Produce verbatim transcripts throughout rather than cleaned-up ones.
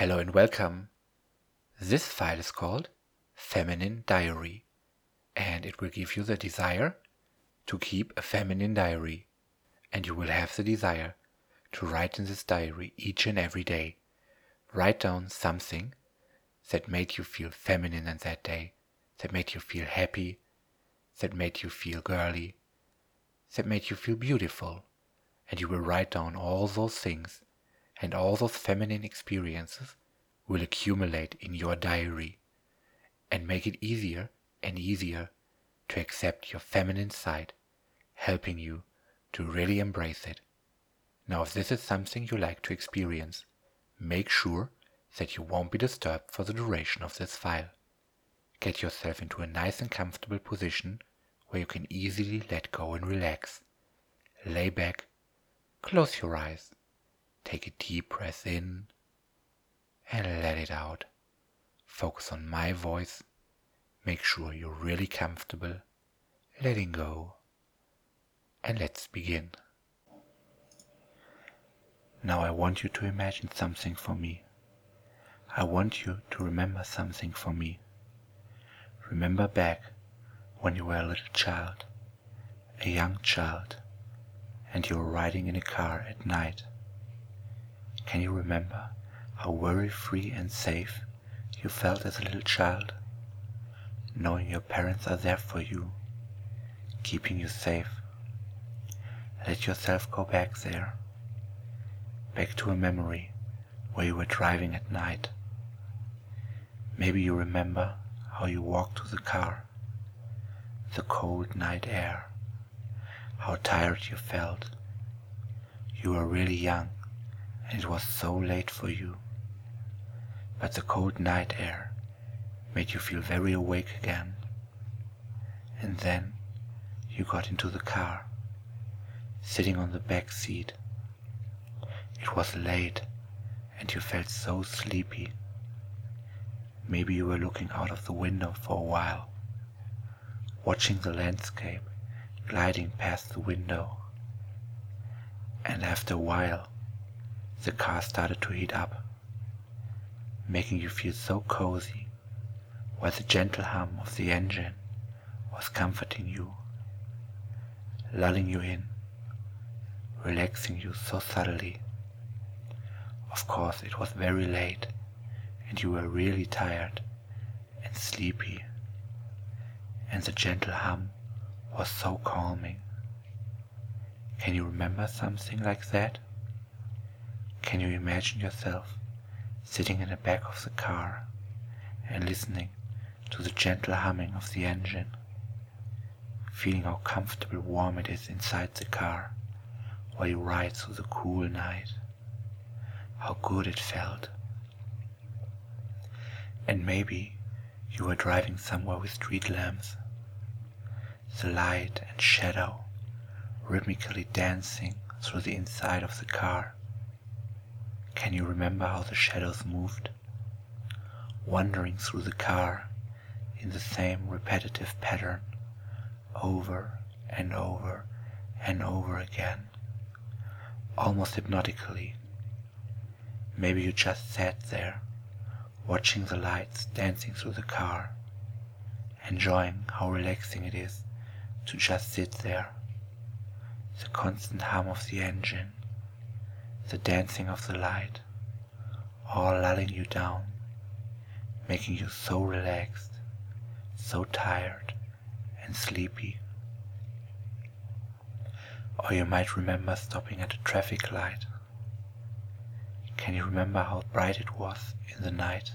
Hello and welcome. This file is called Feminine Diary, and it will give you the desire to keep a feminine diary, and you will have the desire to write in this diary each and every day. Write down something that made you feel feminine in that day, that made you feel happy, that made you feel girly, that made you feel beautiful, and you will write down all those things, and all those feminine experiences will accumulate in your diary and make it easier and easier to accept your feminine side, helping you to really embrace it. Now, if this is something you like to experience, make sure that you won't be disturbed for the duration of this file. Get yourself into a nice and comfortable position where you can easily let go and relax. Lay back, close your eyes, take a deep breath in and let it out. Focus on my voice. Make sure you're really comfortable, letting go, and let's begin. Now I want you to imagine something for me. I want you to remember something for me. Remember back when you were a little child, a young child, and you were riding in a car at night. Can you remember how very free and safe you felt as a little child, knowing your parents are there for you, keeping you safe? Let yourself go back there, back to a memory where you were driving at night. Maybe you remember how you walked to the car, the cold night air, how tired you felt. You were really young and it was so late for you, but the cold night air made you feel very awake again. And then you got into the car, sitting on the back seat. It was late and you felt so sleepy. Maybe you were looking out of the window for a while, watching the landscape gliding past the window. And after a while, the car started to heat up, making you feel so cozy, while the gentle hum of the engine was comforting you, lulling you in, relaxing you so subtly. Of course, it was very late and you were really tired and sleepy, and the gentle hum was so calming. Can you remember something like that? Can you imagine yourself sitting in the back of the car and listening to the gentle humming of the engine, feeling how comfortable warm it is inside the car while you ride through the cool night? How good it felt. And maybe you were driving somewhere with street lamps, the light and shadow rhythmically dancing through the inside of the car. Can you remember how the shadows moved, wandering through the car in the same repetitive pattern, over and over and over again, almost hypnotically? Maybe you just sat there, watching the lights dancing through the car, enjoying how relaxing it is to just sit there. The constant hum of the engine, the dancing of the light, all lulling you down, making you so relaxed, so tired and sleepy. Or you might remember stopping at a traffic light. Can you remember how bright it was in the night?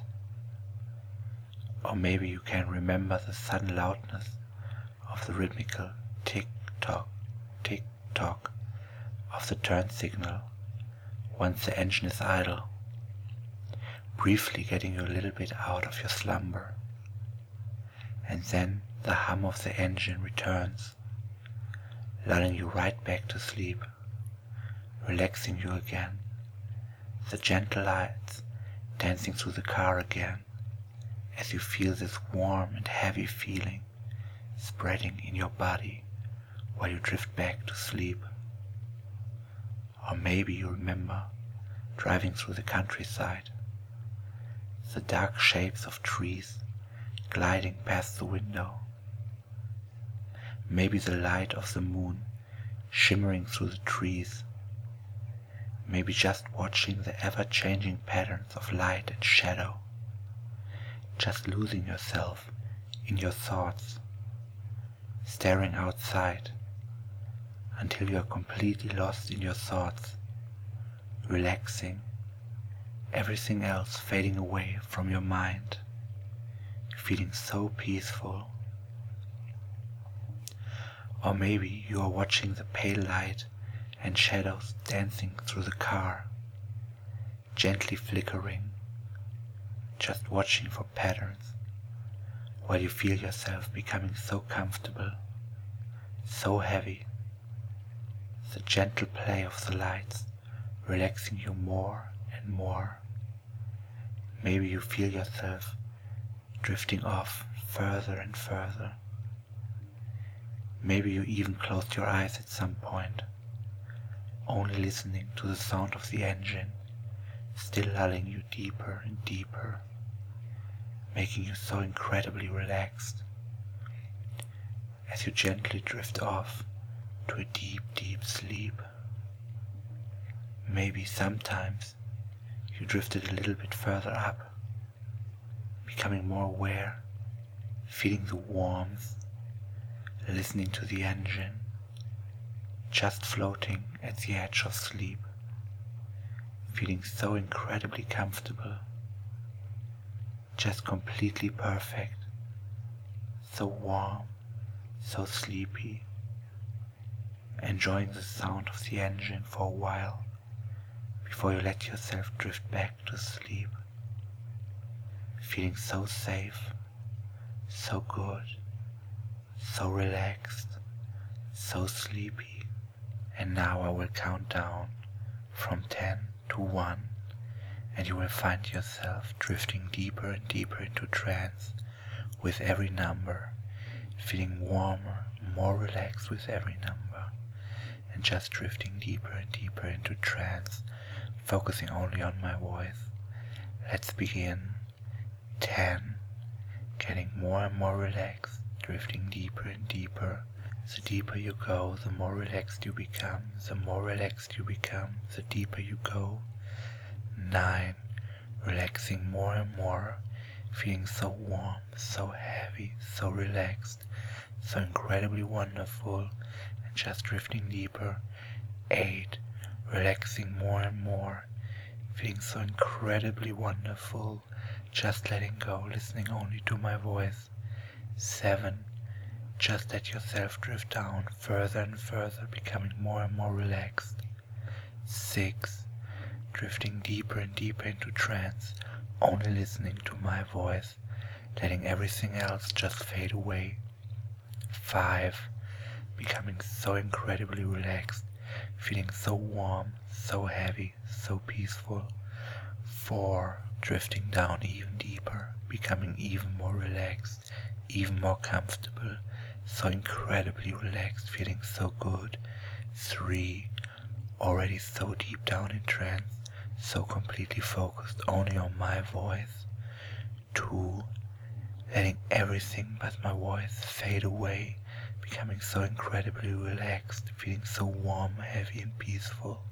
Or maybe you can remember the sudden loudness of the rhythmical tick-tock, tick-tock of the turn signal once the engine is idle, briefly getting you a little bit out of your slumber. And then the hum of the engine returns, lulling you right back to sleep, relaxing you again. The gentle lights dancing through the car again, as you feel this warm and heavy feeling spreading in your body while you drift back to sleep. Or maybe you remember driving through the countryside, the dark shapes of trees gliding past the window. Maybe the light of the moon shimmering through the trees. Maybe just watching the ever-changing patterns of light and shadow. Just losing yourself in your thoughts, staring outside until you are completely lost in your thoughts, relaxing, everything else fading away from your mind, feeling so peaceful. Or maybe you are watching the pale light and shadows dancing through the car, gently flickering, just watching for patterns, while you feel yourself becoming so comfortable, so heavy, the gentle play of the lights relaxing you more and more. Maybe you feel yourself drifting off further and further. Maybe you even closed your eyes at some point, only listening to the sound of the engine, still lulling you deeper and deeper, making you so incredibly relaxed as you gently drift off to a deep, deep sleep. Maybe sometimes you drifted a little bit further up, becoming more aware, feeling the warmth, listening to the engine, just floating at the edge of sleep, feeling so incredibly comfortable, just completely perfect, so warm, so sleepy, enjoying the sound of the engine for a while before you let yourself drift back to sleep, feeling so safe, so good, so relaxed, so sleepy. And now I will count down from ten to one, and you will find yourself drifting deeper and deeper into trance with every number, feeling warmer, more relaxed with every number, and just drifting deeper and deeper into trance, focusing only on my voice. Let's begin. ten. Getting more and more relaxed, drifting deeper and deeper. The deeper you go, the more relaxed you become. The more relaxed you become, the deeper you go. nine. Relaxing more and more, feeling so warm, so heavy, so relaxed, so incredibly wonderful, and just drifting deeper. eight. Relaxing more and more, feeling so incredibly wonderful, just letting go, listening only to my voice. seven. Just let yourself drift down further and further, becoming more and more relaxed. six. Drifting deeper and deeper into trance, only listening to my voice, letting everything else just fade away. five. Becoming so incredibly relaxed, feeling so warm, so heavy, so peaceful. four. Drifting down even deeper, becoming even more relaxed, even more comfortable, so incredibly relaxed, feeling so good. three. Already so deep down in trance, so completely focused only on my voice. two. Letting everything but my voice fade away, becoming so incredibly relaxed, feeling so warm, heavy and peaceful.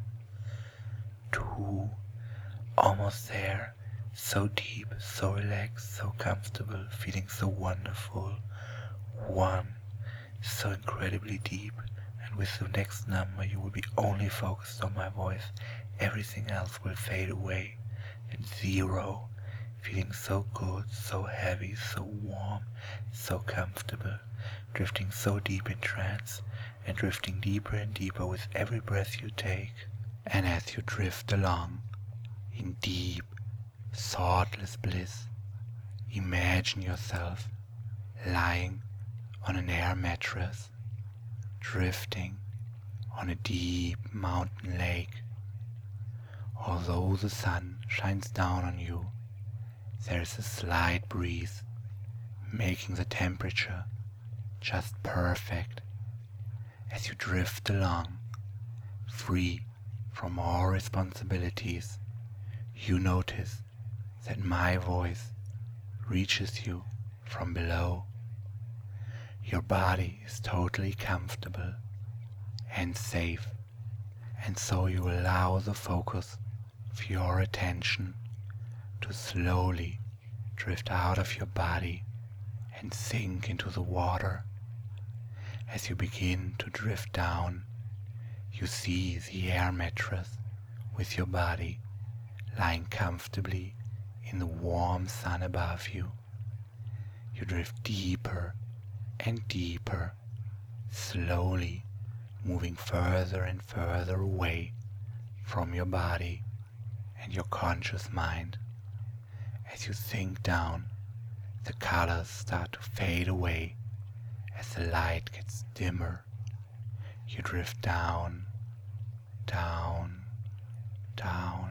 two. Almost there, so deep, so relaxed, so comfortable, feeling so wonderful. one. So incredibly deep, and with the next number you will be only focused on my voice, everything else will fade away. And zero. Feeling so good, so heavy, so warm, so comfortable, drifting so deep in trance, and drifting deeper and deeper with every breath you take. And as you drift along in deep, thoughtless bliss, imagine yourself lying on an air mattress, drifting on a deep mountain lake. Although the sun shines down on you, there is a slight breeze, making the temperature just perfect. As you drift along, free from all responsibilities, you notice that my voice reaches you from below. Your body is totally comfortable and safe, and so you allow the focus of your attention to slowly drift out of your body and sink into the water. As you begin to drift down, you see the air mattress with your body lying comfortably in the warm sun above you. You drift deeper and deeper, slowly moving further and further away from your body and your conscious mind. As you sink down, the colors start to fade away as the light gets dimmer. You drift down, down, down,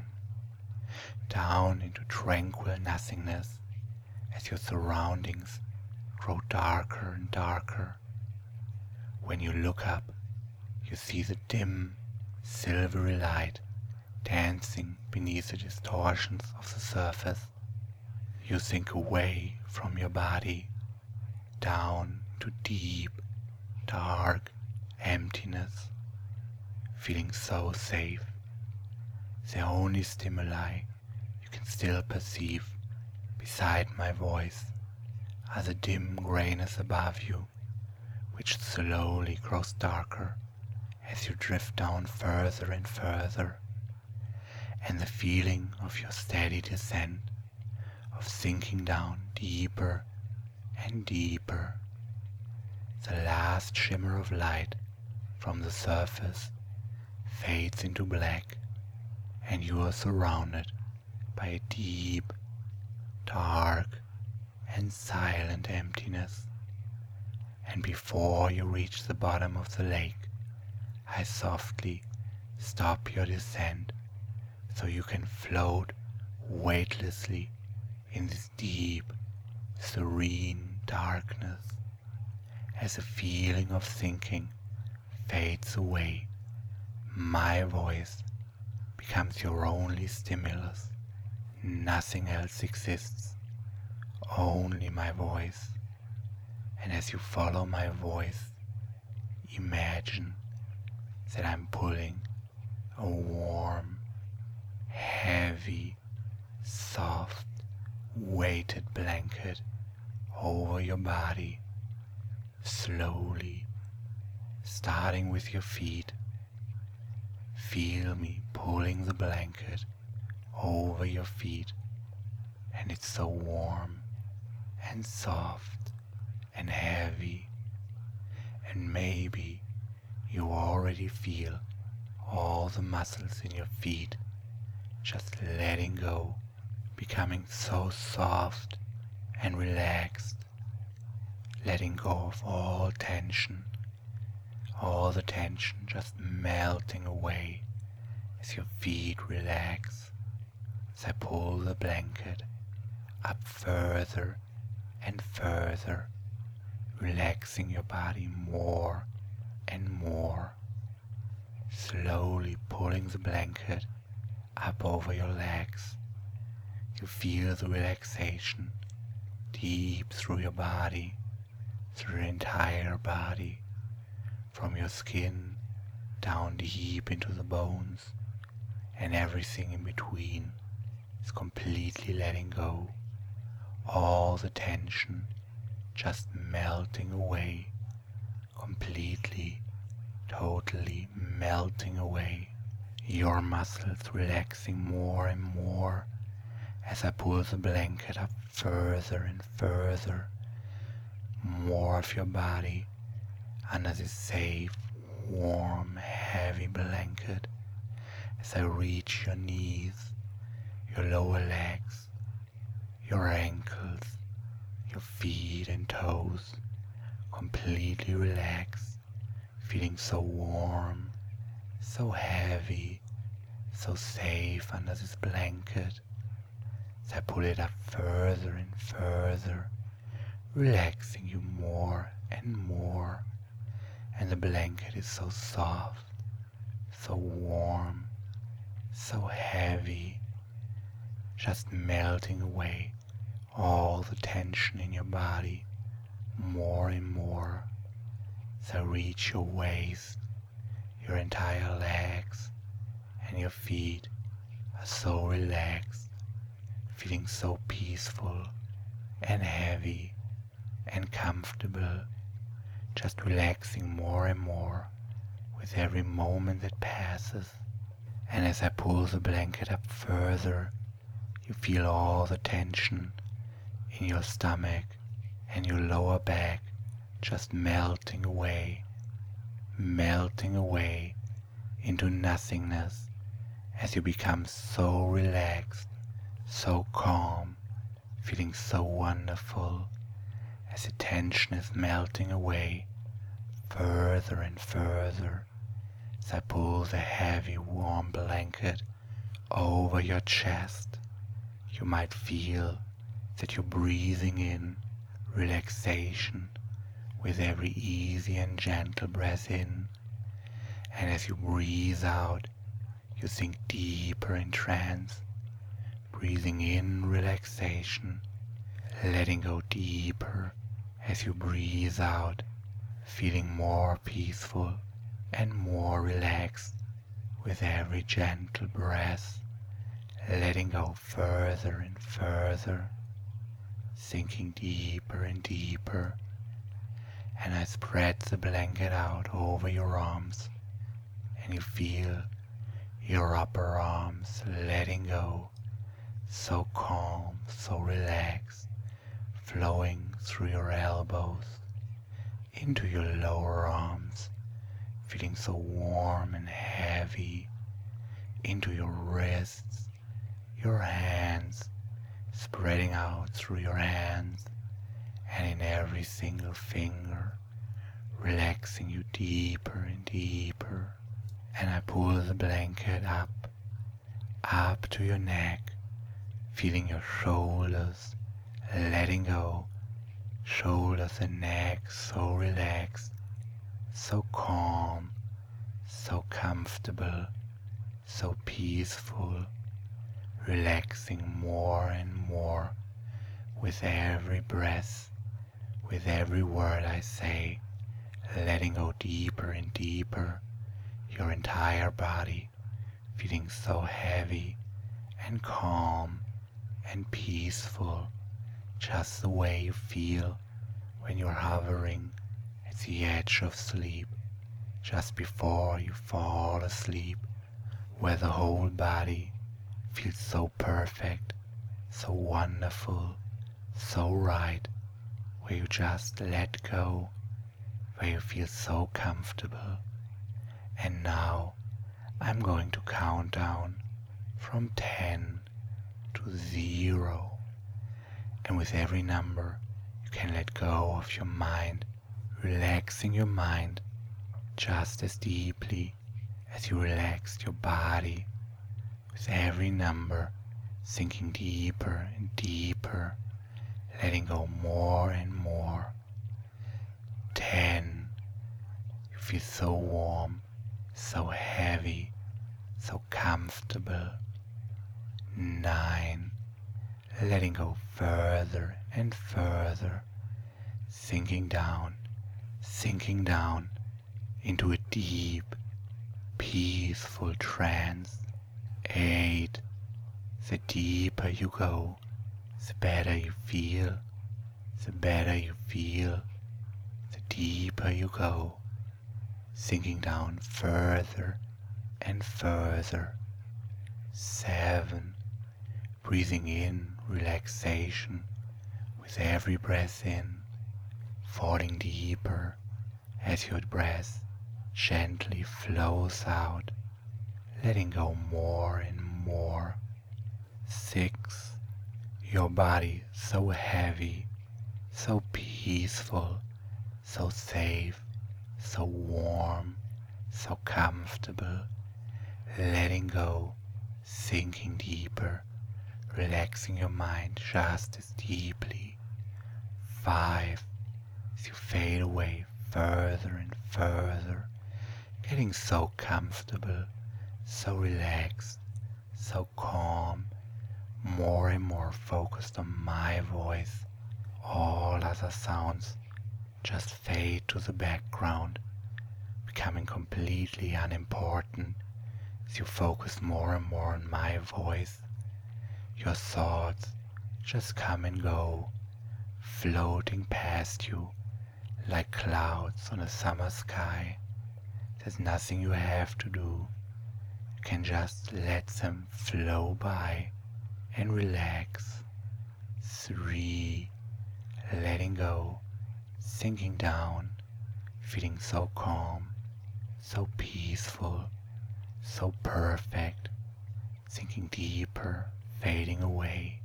down into tranquil nothingness as your surroundings grow darker and darker. When you look up, you see the dim, silvery light dancing beneath the distortions of the surface. You sink away from your body, down to deep, dark emptiness, feeling so safe. The only stimuli you can still perceive beside my voice are the dim grayness above you, which slowly grows darker as you drift down further and further, and the feeling of your steady descent, of sinking down deeper and deeper. The last shimmer of light from the surface fades into black, and you are surrounded by a deep, dark, and silent emptiness. And before you reach the bottom of the lake, I softly stop your descent so you can float weightlessly in this deep, serene darkness. As the feeling of sinking fades away, my voice becomes your only stimulus. Nothing else exists, only my voice. And as you follow my voice, imagine that I'm pulling a warm, heavy, soft, weighted blanket over your body, slowly, starting with your feet. Feel me pulling the blanket over your feet, and it's so warm and soft and heavy, and maybe you already feel all the muscles in your feet just letting go, becoming so soft and relaxed, letting go of all tension, all the tension just melting away as your feet relax, as I pull the blanket up further and further, relaxing your body more and more, slowly pulling the blanket up over your legs. You feel the relaxation deep through your body, through your entire body, from your skin down deep into the bones, and everything in between is completely letting go. All the tension just melting away, completely, totally melting away. Your muscles relaxing more and more as I pull the blanket up further and further. More of your body under this safe, warm, heavy blanket as I reach your knees, your lower legs, your ankles, your feet and toes, completely relaxed, feeling so warm, so heavy, so safe under this blanket. As I pull it up further and further, relaxing you more and more, and the blanket is so soft, so warm, so heavy, just melting away all the tension in your body more and more. So reach your waist, your entire legs and your feet are so relaxed, feeling so peaceful and heavy and comfortable, just relaxing more and more with every moment that passes. And as I pull the blanket up further, you feel all the tension in your stomach and your lower back just melting away, melting away into nothingness as you become so relaxed, so calm, feeling so wonderful as the tension is melting away further and further. As I pull the heavy warm blanket over your chest, you might feel that you're breathing in relaxation with every easy and gentle breath in, and as you breathe out, you sink deeper in trance, breathing in relaxation, letting go deeper as you breathe out, feeling more peaceful and more relaxed with every gentle breath, letting go further and further, sinking deeper and deeper. And I spread the blanket out over your arms, and you feel your upper arms letting go, so calm, so relaxed, flowing through your elbows into your lower arms, feeling so warm and heavy, into your wrists, your hands, spreading out through your hands, and in every single finger, relaxing you deeper and deeper. And I pull the blanket up, up to your neck, feeling your shoulders letting go, shoulders and neck so relaxed, so calm, so comfortable, so peaceful, relaxing more and more with every breath, with every word I say, letting go deeper and deeper, your entire body feeling so heavy and calm and peaceful, just the way you feel when you're hovering at the edge of sleep, just before you fall asleep, where the whole body feels so perfect, so wonderful, so right, where you just let go, where you feel so comfortable. And now I'm going to count down from ten to zero. And with every number, you can let go of your mind, relaxing your mind just as deeply as you relaxed your body. With every number, sinking deeper and deeper, letting go more and more. Ten. You feel so warm, so heavy, so comfortable. Nine. Letting go further and further, sinking down, sinking down into a deep, peaceful trance. Eight. The deeper you go, the better you feel, the better you feel, the deeper you go, sinking down further and further. Seven. Breathing in relaxation with every breath in, falling deeper as your breath gently flows out, letting go more and more. Six. Your body so heavy, so peaceful, so safe, so warm, so comfortable, letting go, sinking deeper, relaxing your mind just as deeply. Five. As you fade away further and further, getting so comfortable, so relaxed, so calm, more and more focused on my voice. All other sounds just fade to the background, becoming completely unimportant as you focus more and more on my voice. Your thoughts just come and go, floating past you like clouds on a summer sky. There's nothing you have to do. You can just let them flow by and relax. Three, letting go, sinking down, feeling so calm, so peaceful, so perfect, sinking deeper, fading away.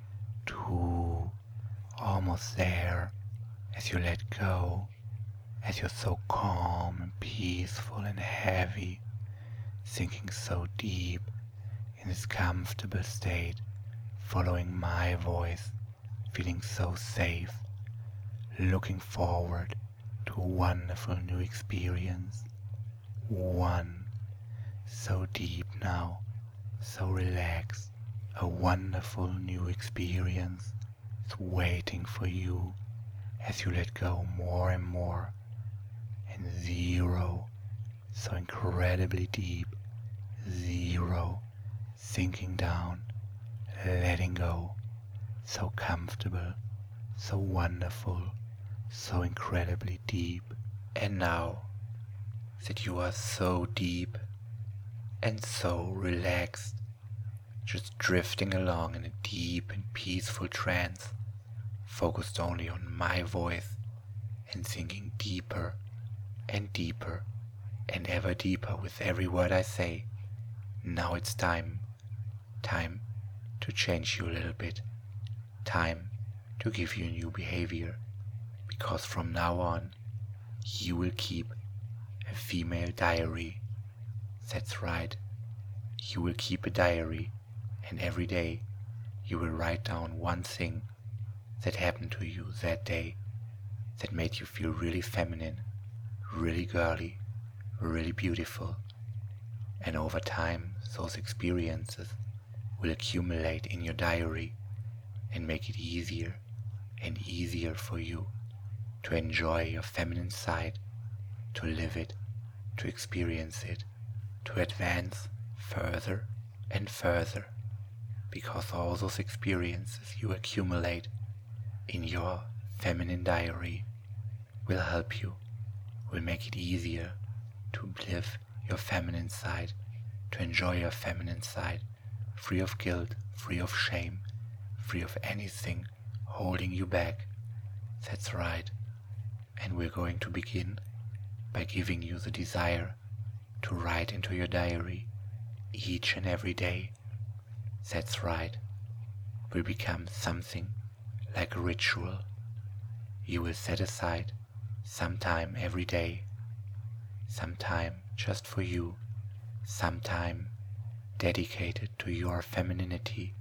Two, almost there, as you let go, as you're so calm and peaceful and heavy, sinking so deep in this comfortable state, following my voice, feeling so safe, looking forward to a wonderful new experience. One, so deep now, so relaxed, a wonderful new experience is waiting for you as you let go more and more. And zero, so incredibly deep, zero, sinking down, letting go, so comfortable, so wonderful, so incredibly deep. And now that you are so deep and so relaxed, just drifting along in a deep and peaceful trance, focused only on my voice and sinking deeper and deeper and ever deeper with every word I say. Now it's time, time to change you a little bit, time to give you a new behavior, because from now on you will keep a female diary. That's right, you will keep a diary, and every day you will write down one thing that happened to you that day that made you feel really feminine, really girly, really beautiful. And over time, those experiences will accumulate in your diary and make it easier and easier for you to enjoy your feminine side, to live it, to experience it, to advance further and further, because all those experiences you accumulate in your feminine diary will help you, will make it easier to live your feminine side, to enjoy your feminine side, free of guilt, free of shame, free of anything holding you back. That's right. And we're going to begin by giving you the desire to write into your diary each and every day. That's right. It will become something like a ritual. You will set aside some time every day, some time just for you, some time dedicated to your femininity,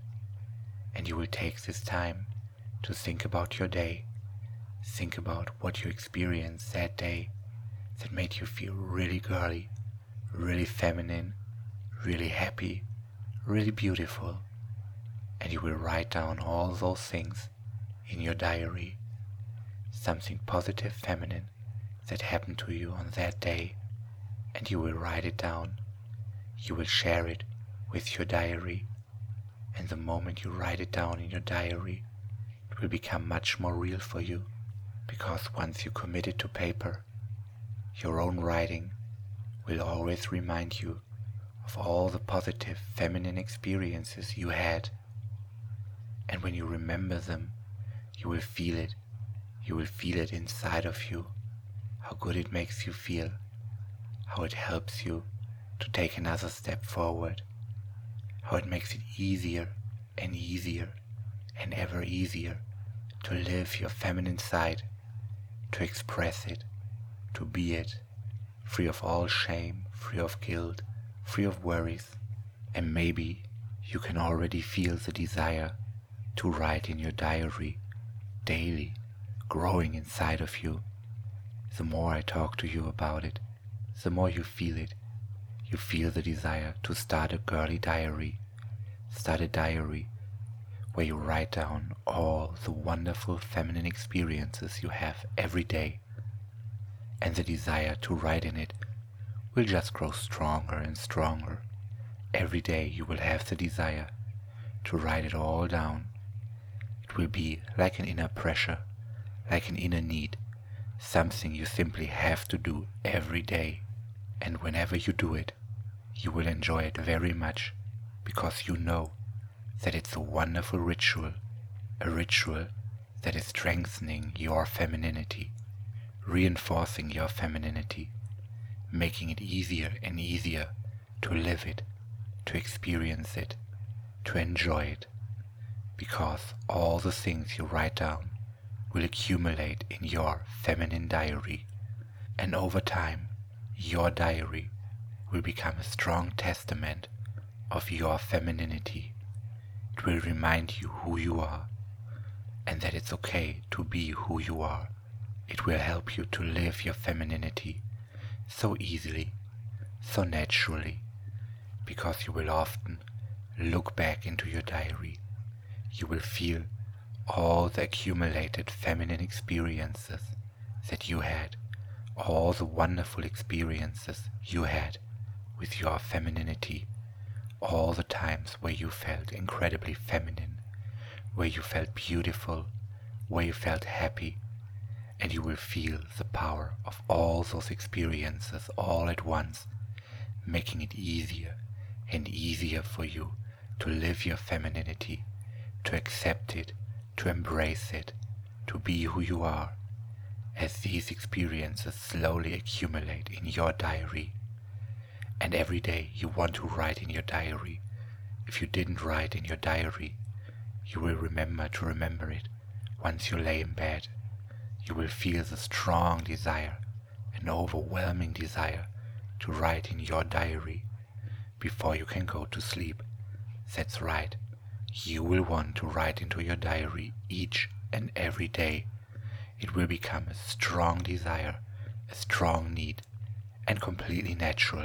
and you will take this time to think about your day, think about what you experienced that day that made you feel really girly, really feminine, really happy, really beautiful, and you will write down all those things in your diary, something positive feminine that happened to you on that day, and you will write it down. You will share it with your diary, and the moment you write it down in your diary, it will become much more real for you, because once you commit it to paper, your own writing will always remind you of all the positive feminine experiences you had. And when you remember them, you will feel it. You will feel it inside of you, how good it makes you feel, how it helps you to take another step forward, how it makes it easier and easier and ever easier to live your feminine side, to express it, to be it, free of all shame, free of guilt, free of worries. And maybe you can already feel the desire to write in your diary daily, growing inside of you. The more I talk to you about it, the more you feel it. You feel the desire to start a girly diary, start a diary where you write down all the wonderful feminine experiences you have every day, and the desire to write in it will just grow stronger and stronger. Every day you will have the desire to write it all down. It will be like an inner pressure, like an inner need, something you simply have to do every day. And whenever you do it, you will enjoy it very much, because you know that it's a wonderful ritual, a ritual that is strengthening your femininity, reinforcing your femininity, making it easier and easier to live it, to experience it, to enjoy it, because all the things you write down will accumulate in your feminine diary, and over time your diary will become a strong testament of your femininity. It will remind you who you are, and that it's okay to be who you are. It will help you to live your femininity so easily, so naturally, because you will often look back into your diary. You will feel all the accumulated feminine experiences that you had, all the wonderful experiences you had with your femininity, all the times where you felt incredibly feminine, where you felt beautiful, where you felt happy, and you will feel the power of all those experiences all at once, making it easier and easier for you to live your femininity, to accept it, to embrace it, to be who you are, as these experiences slowly accumulate in your diary. And every day you want to write in your diary. If you didn't write in your diary, you will remember to remember it once you lay in bed. You will feel the strong desire, an overwhelming desire to write in your diary before you can go to sleep. That's right, you will want to write into your diary each and every day. It will become a strong desire, a strong need, and completely natural.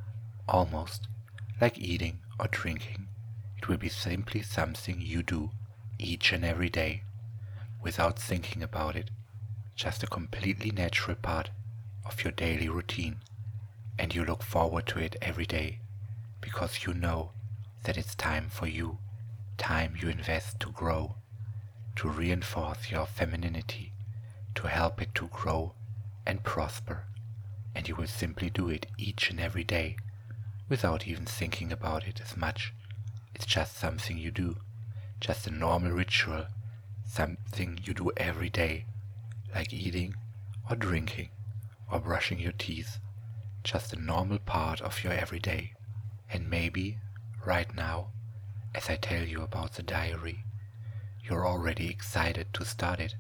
Almost like eating or drinking, it will be simply something you do each and every day, without thinking about it, just a completely natural part of your daily routine, and you look forward to it every day, because you know that it's time for you, time you invest to grow, to reinforce your femininity, to help it to grow and prosper, and you will simply do it each and every day, without even thinking about it as much. It's just something you do, just a normal ritual, something you do every day, like eating or drinking or brushing your teeth, just a normal part of your everyday. And maybe right now, as I tell you about the diary, you're already excited to start it.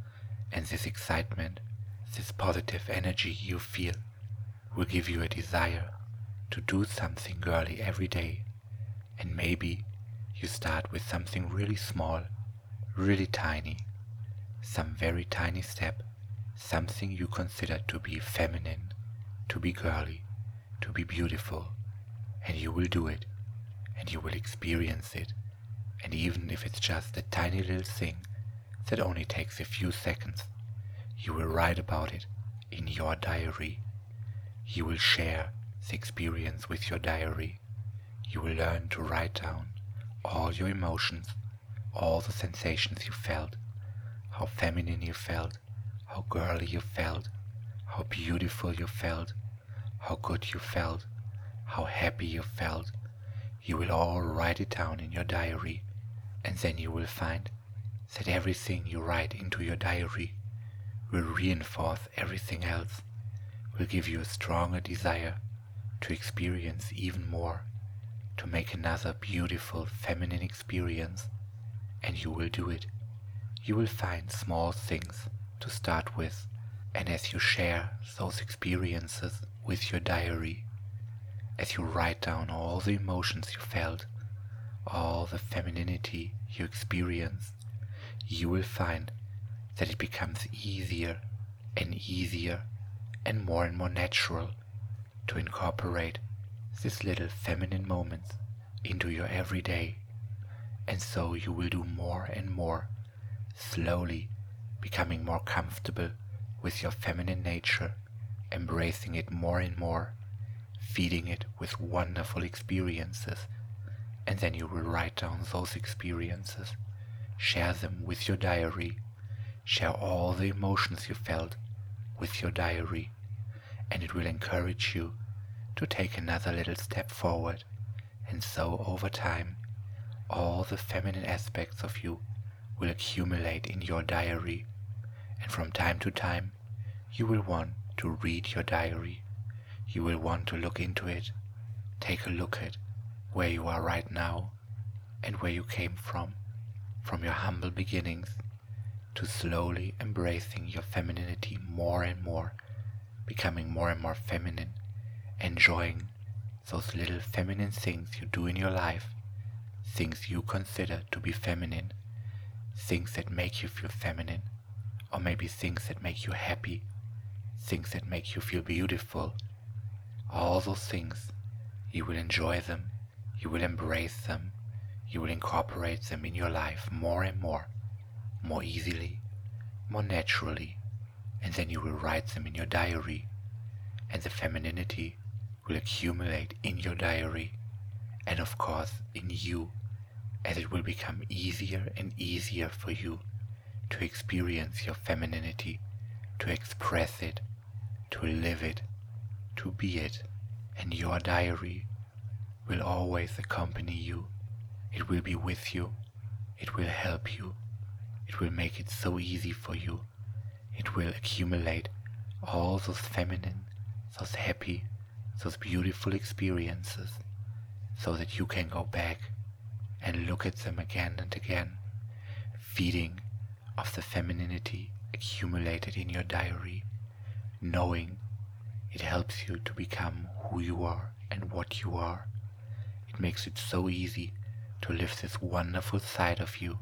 And this excitement, this positive energy you feel, will give you a desire to do something girly every day. And maybe you start with something really small, really tiny, some very tiny step, something you consider to be feminine, to be girly, to be beautiful, and you will do it, and you will experience it. And even if it's just a tiny little thing that only takes a few seconds, you will write about it in your diary. You will share the experience with your diary. You will learn to write down all your emotions, all the sensations you felt, how feminine you felt, how girly you felt, how beautiful you felt, how good you felt, how happy you felt. You will all write it down in your diary, and then you will find that everything you write into your diary will reinforce everything else, will give you a stronger desire to experience even more, to make another beautiful feminine experience, and you will do it. You will find small things to start with, and as you share those experiences with your diary, as you write down all the emotions you felt, all the femininity you experienced, you will find that it becomes easier and easier and more and more natural to incorporate these little feminine moments into your everyday. And so you will do more and more, slowly becoming more comfortable with your feminine nature, embracing it more and more, feeding it with wonderful experiences. And then you will write down those experiences, share them with your diary, share all the emotions you felt with your diary, and it will encourage you to take another little step forward. And so over time, all the feminine aspects of you will accumulate in your diary, and from time to time you will want to read your diary. You will want to look into it, take a look at where you are right now and where you came from, from your humble beginnings, to slowly embracing your femininity more and more, becoming more and more feminine, enjoying those little feminine things you do in your life, things you consider to be feminine, things that make you feel feminine, or maybe things that make you happy, things that make you feel beautiful. All those things, you will enjoy them, you will embrace them, you will incorporate them in your life more and more, more easily, more naturally, and then you will write them in your diary, and the femininity will accumulate in your diary, and of course in you, as it will become easier and easier for you to experience your femininity, to express it, to live it, to be it. And your diary will always accompany you. It will be with you. It will help you. It will make it so easy for you. It will accumulate all those feminine, those happy, those beautiful experiences, so that you can go back and look at them again and again, feeding of the femininity accumulated in your diary, knowing it helps you to become who you are and what you are. It makes it so easy to live this wonderful side of you.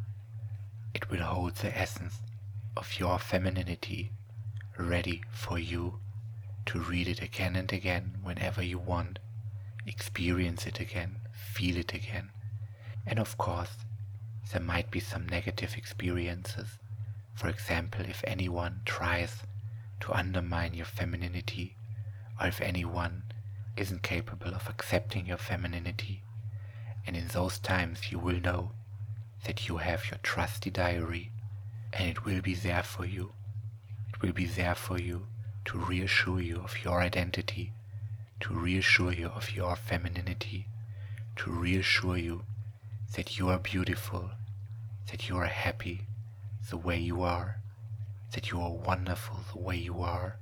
It will hold the essence of your femininity, ready for you to read it again and again whenever you want, experience it again, feel it again. And of course, there might be some negative experiences. For example, if anyone tries to undermine your femininity, or if anyone isn't capable of accepting your femininity, and in those times you will know that you have your trusty diary, and it will be there for you. It will be there for you to reassure you of your identity, to reassure you of your femininity, to reassure you that you are beautiful, that you are happy the way you are, that you are wonderful the way you are.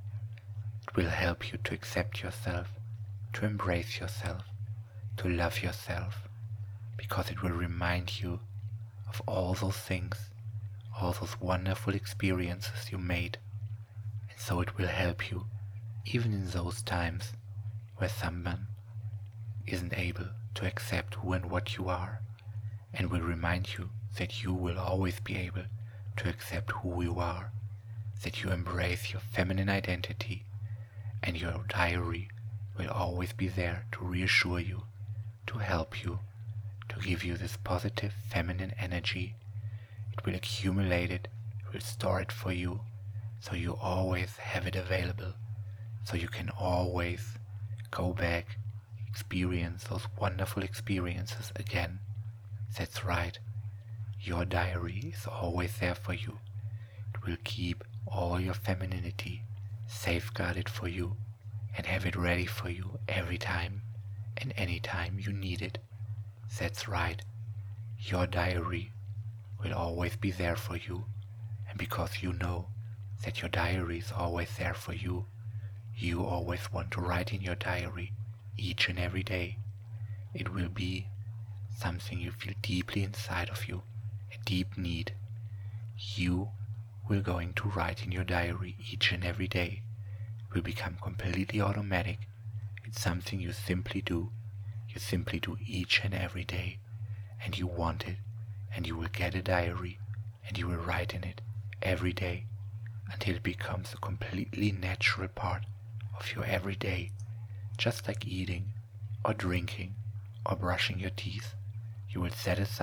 It will help you to accept yourself, to embrace yourself, to love yourself, because it will remind you of all those things, all those wonderful experiences you made. And so it will help you even in those times where someone isn't able to accept who and what you are, and will remind you that you will always be able to accept who you are, that you embrace your feminine identity, and your diary will always be there to reassure you, to help you, to give you this positive feminine energy. It will accumulate it, it will store it for you, so you always have it available, so you can always go back, experience those wonderful experiences again. That's right, your diary is always there for you. It will keep all your femininity, safeguard it for you, and have it ready for you every time and any time you need it. That's right, your diary will always be there for you, and because you know that your diary is always there for you, you always want to write in your diary each and every day. It will be something you feel deeply inside of you, a deep need. You will going to write in your diary each and every day. It will become completely automatic. It's something you simply do. You simply do each and every day, and you want it, and you will get a diary, and you will write in it every day until it becomes a completely natural part of your everyday, just like eating or drinking or brushing your teeth. You will set aside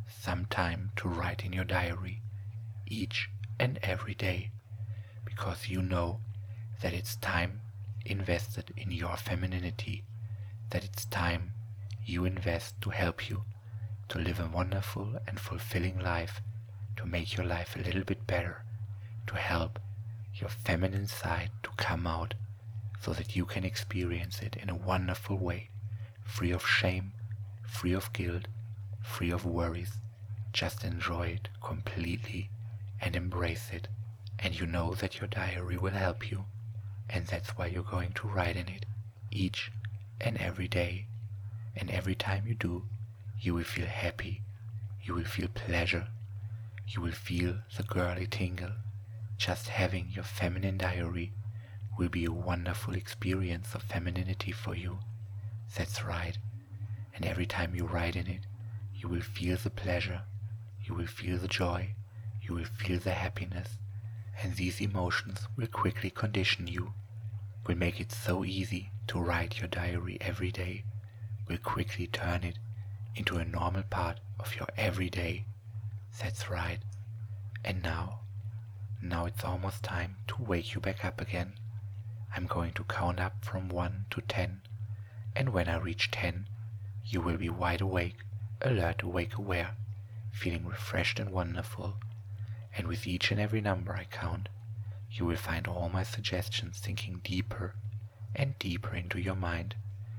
some time to write in your diary each and every day, because you know that it's time invested in your femininity, that it's time you invest to help you to live a wonderful and fulfilling life, to make your life a little bit better, to help your feminine side to come out so that you can experience it in a wonderful way, free of shame, free of guilt, free of worries. Just enjoy it completely and embrace it. And you know that your diary will help you, and that's why you're going to write in it each and every day. And every time you do, you will feel happy, you will feel pleasure, you will feel the girly tingle. Just having your feminine diary will be a wonderful experience of femininity for you. That's right. And every time you write in it, you will feel the pleasure, you will feel the joy, you will feel the happiness. And these emotions will quickly condition you, will make it so easy to write your diary every day, will quickly turn it into a normal part of your everyday. That's right. And now, now it's almost time to wake you back up again. I'm going to count up from one to ten, and when I reach ten, you will be wide awake, alert, awake, aware, feeling refreshed and wonderful. And with each and every number I count, you will find all my suggestions sinking deeper and deeper into your mind,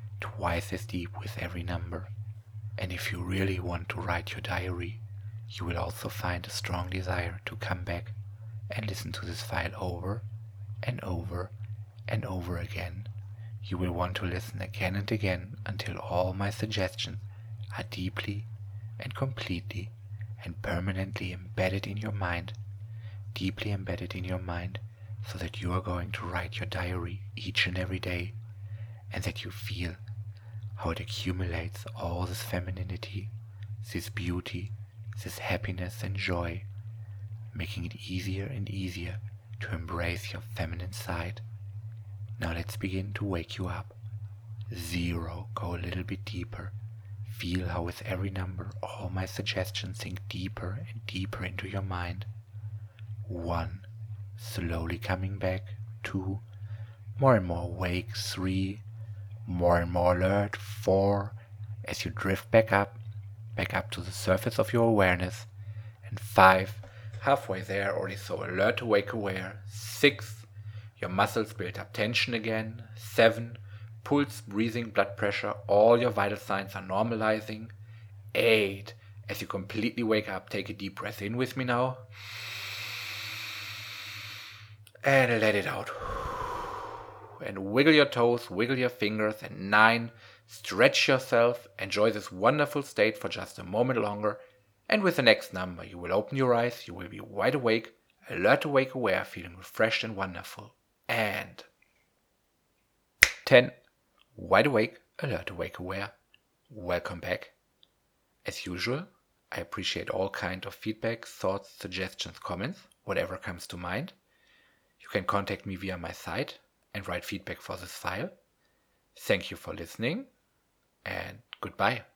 twice as deep with every number. And if you really want to write your diary, you will also find a strong desire to come back and listen to this file over and over and over again. You will want to listen again and again until all my suggestions are deeply and completely and permanently embedded in your mind, deeply embedded in your mind, so that you are going to write your diary each and every day, and that you feel how it accumulates all this femininity, this beauty, this happiness and joy, making it easier and easier to embrace your feminine side. Now let's begin to wake you up. Zero, go a little bit deeper. Feel how with every number all my suggestions sink deeper and deeper into your mind. One, slowly coming back. Two, more and more awake. Three, more and more alert. Four, as you drift back up, back up to the surface of your awareness. And five, halfway there, already so alert, awake, aware. Six, your muscles build up tension again. Seven, pulse, breathing, blood pressure, all your vital signs are normalizing. Eight, as you completely wake up, take a deep breath in with me now. And let it out. And wiggle your toes, wiggle your fingers. And nine, stretch yourself, enjoy this wonderful state for just a moment longer. And with the next number, you will open your eyes, you will be wide awake, alert, awake, aware, feeling refreshed and wonderful. And ten, wide awake, alert, awake, aware. Welcome back. As usual, I appreciate all kinds of feedback, thoughts, suggestions, comments, whatever comes to mind. You can contact me via my site and write feedback for this file. Thank you for listening, and goodbye.